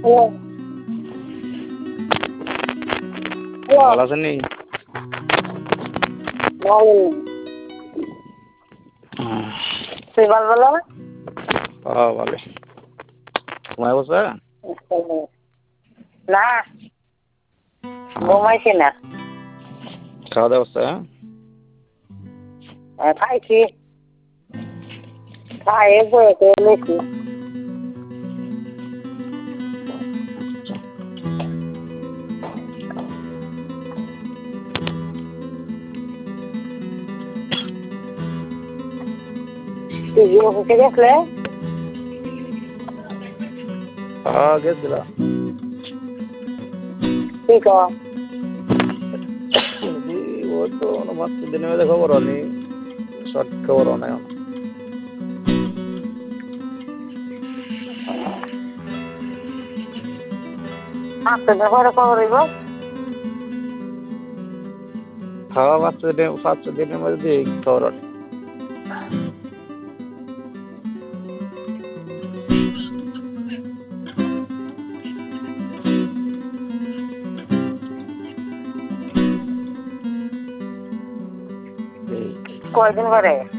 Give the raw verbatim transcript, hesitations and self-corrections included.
ভালো আছেন নি? তুই ভালো ভালো হ্যাঁ ভালো। ঘুমাই বসে? না ঘুমাইছি না, খাওয়া দাওয়া হচ্ছে? খাইছি খাই বইতে লেছি। তুই অফিসে গেছলে? হ্যাঁ গেছিলাম। কি কর? ওই তো পাঁচ দিনের মধ্যে খবর হয়নি, সঠিক খবর নাই। আজকে ঘরে খবর হইব। হ্যাঁ পাঁচ দিনের পাঁচ দিনের মধ্যে খবর হয়। কয়দিন পরে?